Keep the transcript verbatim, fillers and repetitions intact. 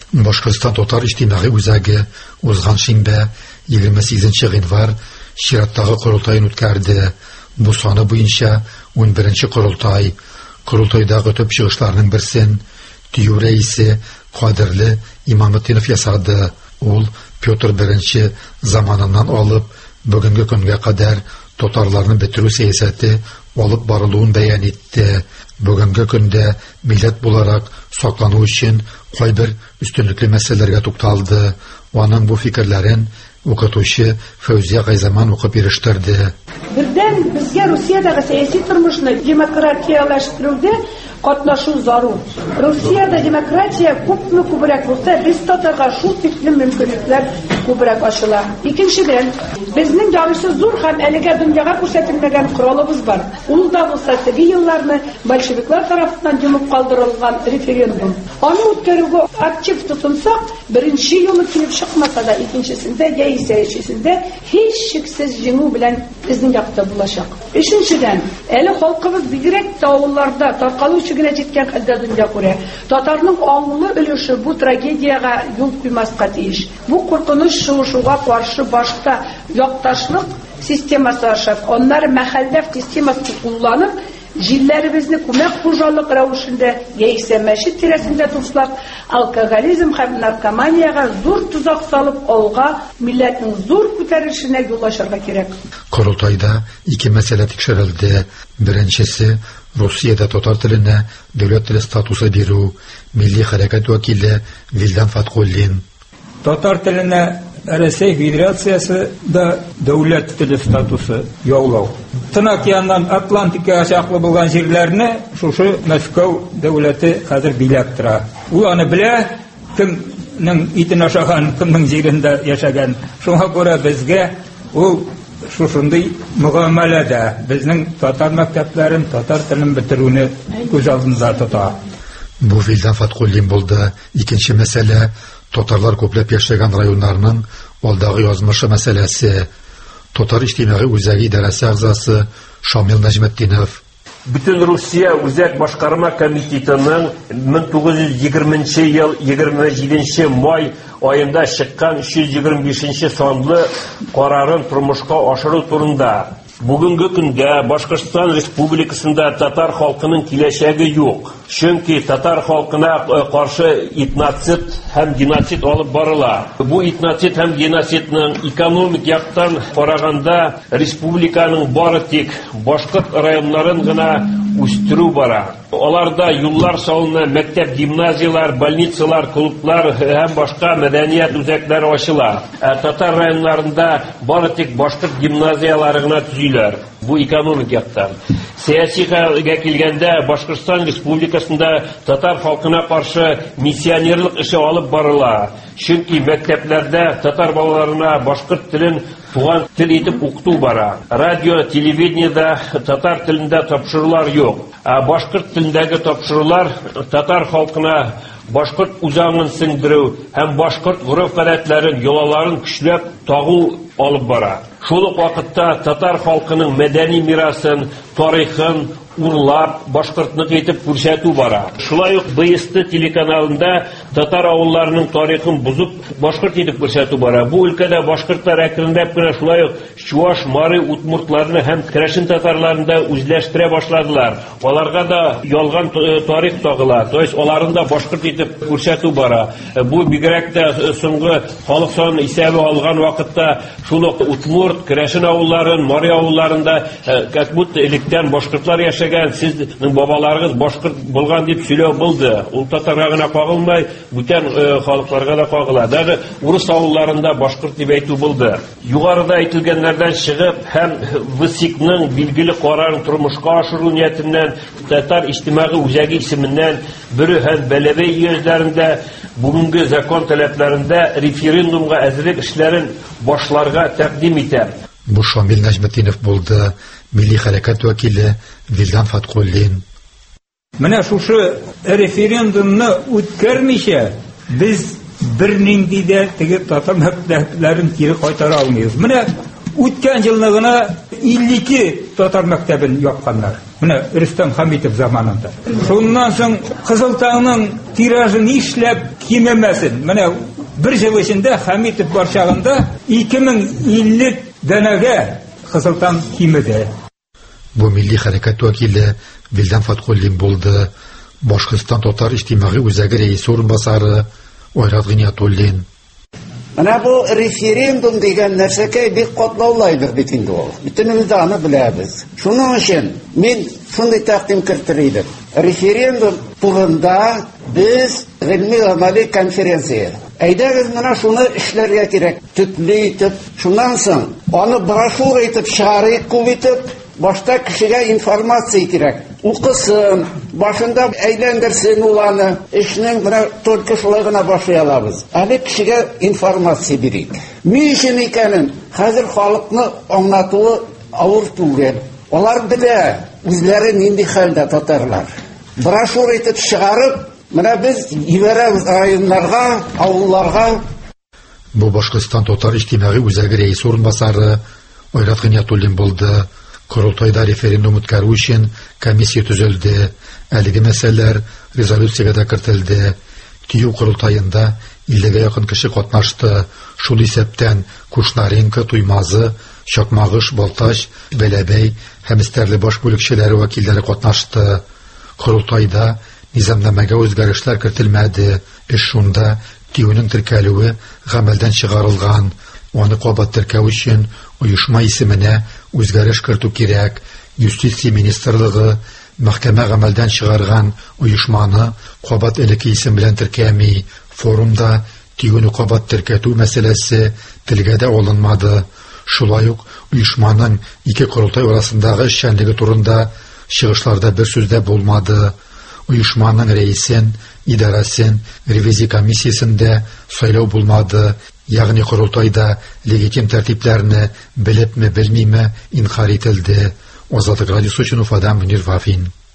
Башкортстан татар иҗтимагый үзәге узган шимбә егерме сигезенче гыйнвар чираттагы курултайын үткәрде. Бу саны буенча ун беренче курултай. Курултайдагы төп чыгышларның берсен ТИҮ рәисе Кадерле Имаметдинов ясады. Ул Петр беренче заманыннан алып бүгенге көнгә кадәр татарларны бетерү сәясәте алып барылуын бәян итте. Бүгенге көндә милләт буларак саклану өчен кайбер өстенлекле мәсьәләләргә тукталды. Аның бу фикерләрен укытучы Фәүзия Гайзаман укып ирештерде. Бердән безгә Русиядәге сәяси тормышны демократияләштерүдә катнашу зарур. Русиядә демократия күпме күбрәк булса, без татарга шул тиклем мөмкинлекләр күбрәк ачыла. Икенчедән, безнең ярышы зур һәм әлегә дөньяга күрсәтелмәгән коралыбыз бар. Ул да булса теге елларны большевиклар тарафыннан йомып калдырылган референдум. Аны үткәрүгә актив тотынсак, беренче юлы килеп чыкмаса да, икенчесендә яисә өченчесендә һич шиксез җиңү белән безнең якта булачак. Өченчедән, әле халкыбыз бигрәк тә авылларда таркалу генә җиткән хәлдә дөнья күрә. Татарның аңлы өлеше бу трагедияга юл куймаска тиеш. Бу куркыныч шуышуга каршы башта якташлык системасы ашап, аннары мәхәллә системасын кулланып, җилләребезне күмәк хуҗалык рәвешендә яисә мәчет тирәсендә туфлап, алкоголизм һәм наркоманияга зур тузак салып алга милләтнең зур күтәрелешенә юл ачарга кирәк. Корылтайда ике мәсьәлә тикшерелде. Беренчесе Русиядә татар теленә дәүләт теле статусы бирү. Милли хәрәкәт вәкиле Вилдан Фаткуллин. Татар теленә Россия Федерациясы да дәүләт теле статусы яулау. Тын океаннан Атлантикага чаклы булган җирләрне шушы Мәскәү дәүләте хәзер биләп тора. Ул аны белә, кемнең итен ашаган, кемнең җирендә яшәгән. Шуңа күрә безгә ул шушындый мөгамәләдә безнең татар мәктәпләрен, татар телен бетерүне күз алдында тота. Бу Вилдан Фаткуллин булды. Икенче мәсьәлә татарлар күпләп яшәгән районнарның алдагы язмышы мәсьәләсе. Татар иҗтимагый үзәге идарәсе әгъзасы Шамил Нәҗметдинов. Бүтән Русия үзәк башкарма комитетының мең тугыз йөз егерменче ел егерме җиденче май айында чыккан өч йөз егерме бишенче санлы карарын тормышка ашыру турында. Бүгенге көндә Башкортстан Республикасында татар халкының киләчәге юк. Чөнки татар халкына каршы этноцид һәм геноцид алып барыла. Бу этноцид һәм геноцидның экономик яктан караганда республиканың бары тик башкорт районнарын гына үстерү бара. Аларда юллар салына, мәктәп, гимназиялар, больницалар, клублар һәм башка мәдәният үзәкләре ачыла. Татар районнарында бары тик башкорт гимназиялары гына төзиләр. Бу экономик яктан. Сәяси хәлгә килгәндә Башкортстан Республикасында татар халкына каршы миссионерлык эше алып барыла. Чөнки мәктәпләрдә татар балаларына башкорт телен туган тел итеп укыту бара. Радио, телевидениедә татар телендә тапшырулар юк. Ә башкорт телендәге тапшырулар татар халкына башкорт үзаңын сеңдерү һәм башкорт гореф-гадәтләрен, йолаларын көчләп тагу алып бара. Шул ук вакытта татар халкының мәдәни мирасын, тарихын урлап, башкортлык итеп күрсәтү бара. Шулай ук Б С Т телеканалында татар авылларының тарихын бузып, башкорт итеп күрсәтү бара. Бу өлкәдә башкортлар әкренләп кенә шулай ук Чуаш, Мары, Удмуртларны һәм Керәшен татарларын да үзләштерә башладылар. Аларга да ялган тарих тагыла. То есть аларны да башкорт итеп күрсәтү бара. Бу бигрәк тә соңгы халык саны исәбе алган вакытта шул ук Удмурт, Керәшен авылларын, Мары авылларында как будто электән башкортлар яшәгән, сезнең бабаларыгыз башкорт булган дип сөйләү булды. Ул татарга гына кагылмай, бүтән халыкларга да кагыла. Даже урыс авылларында башкорт дип әйтү булды. Югарыда әйтелгәннәрдән чыгып, һәм В С И К-ның билгеле карарын тормышка ашыру ниятеннән татар иҗтимагый үзәге исеменнән Бөрө һәм Бәләбәй өйәзләрендә бүгенге закон таләпләрендә референдумга әзерлек эшләрен башларга тәкъдим итә. Бу Шамил Нәҗметдинов булды. Милли хәрәкәт вәкиле Вилдан Фаткуллин. Менә шушы референдумны үткәрмичә без бернинди дә теге татар мәктәпләрен кире кайтара алмыйбыз. Менә үткән елны гына илле ике татар мәктәбен япканнар. Менә Рөстәм Хәмитов заманында. Шуннан соң Кызыл таңның тиражы нишләп кимемәсен? Менә бер ел эчендә Хәмитов бар чагында ике мең илле дәнәгә Кызыл таң кимеде. Бу милли хәрәкәт вәкиле Вилдан Фаткуллин булды. Башкортстан татар иҗтимагый үзәге рәисе урынбасары Айрат Гыйниятуллин. Менә бу референдум дигән нәрсәкә бик катлаулайдыр бит инде ул. Бөтенебез дә аны беләбез. Шуның өчен мин шундый тәкъдим кертер идем. Референдум турында без гыйльми-гамәли конференция. Әйдәгез менә шуны эшләргә кирәк. Төпле итеп, шуннан соң аны брошюра итеп чыгарыйк күп итеп, башта кешегә информация кирәк. Укысын, башында әйләндерсен ул аны. Эшнең менә только шулай гына башлый алабыз. Әле кешегә информация бирик. Ни өчен икәнен хәзер халыкны аңлатуы авыр түгел. Алар белә, үзләре нинди хәлдә татарлар. Брошюра итеп чыгарып, менә без ибәрәбез районнарга, авылларга. Бу Башкортстан татар иҗтимагый үзәге рәисе урынбасары Айрат Гыйниятуллин булды. Корылтайда референдум үткәрү өчен комиссия төзелде. Әлеге мәсьәләләр резолюциягә дә кертелде. Тию корылтаенда иллегә якын кеше катнашты. Шул исәптән Кушнаренко, Туймазы, Чакмагыш, Балтач, Бәләбәй һәм Стәрлебаш бүлекчәләре вәкилләре катнашты. Корылтайда низамнамәгә үзгәрешләр кертелмәде. Эш шунда тиюнең теркәлүе гамәлдән чыгарылган. Аны кабат теркәү өчен оешма исеменә үзгәреш кертү кирәк. Юстиция министрлыгы мәхкәмә гамәлдән чыгарган оешманы кабат элекке исем белән теркәми. Форумда тиюне кабат теркәтү мәсьәләсе телгә дә алынмады. Шулай ук оешманың ике корылтай арасындагы эшчәнлеге турында чыгышларда бер сүз дә булмады. Оешманың рәисен, идарәсен, ревизия комиссиясендә сайлау булмады. Ягъни корылтайда легитим тәртипләрне белепме, белмиме инкар ителде. Азатлык радиосы өчен Уфадан Мөнир Вафин.